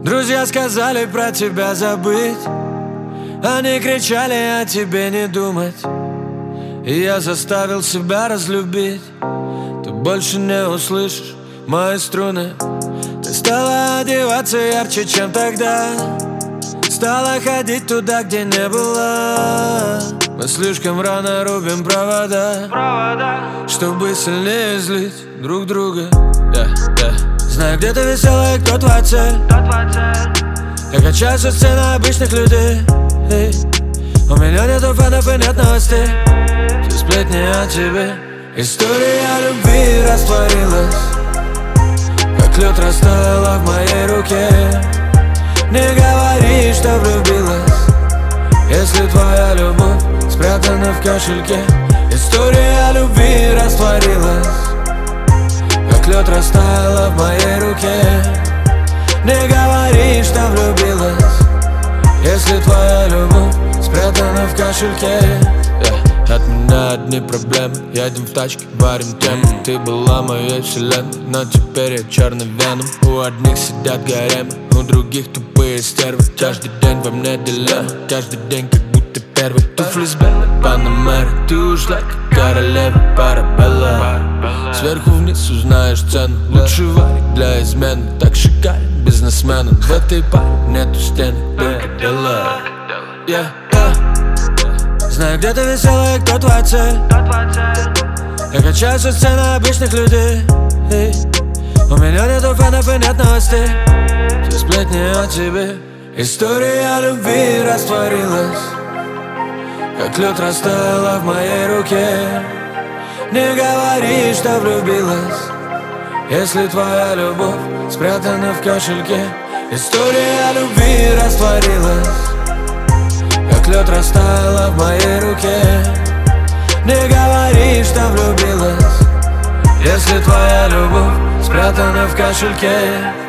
Друзья сказали про тебя забыть, они кричали о тебе не думать, и я заставил себя разлюбить. Ты больше не услышишь мои струны. Ты стала одеваться ярче, чем тогда, стала ходить туда, где не была. Мы слишком рано рубим провода, чтобы сильнее злить друг друга. Знаю, где ты веселая, кто твоя цель. Я качаюсь со сцены обычных людей. У меня нету фанов и нет новостей. Все сплетни о тебе. История любви растворилась, как лед растаяла в моей руке. Не говори, что влюбилась, если твоя любовь спрятана в кошельке. История любви растворилась, как лед растаяла в моей руке. Не говори, что влюбилась, если твоя любовь спрятана в кошельке. От меня одни проблемы, едем в тачке, варим тему. Ты была моей вселенной, но теперь я черный веном. У одних сидят гаремы, у других тупые стервы. Каждый день во мне дилемма, каждый день как будто первый. Туфли с белой панамеры, ты ушла как королева Парабелла. Сверху вниз узнаешь цену, лучший варик для измены. Так шикарен бизнесмен, в этой паре нету стены, только дела. Знаю, где ты веселая, кто твоя цель. Я качаюсь со сцены обычных людей. У меня нету фанов и нет новостей. Все сплетни о тебе. История любви растворилась, как лед растаяла в моей руке. Не говори, что влюбилась, если твоя любовь спрятана в кошельке. История любви растворилась, как лед растаяла в моей руке. Не говори, что влюбилась, если твоя любовь спрятана в кошельке.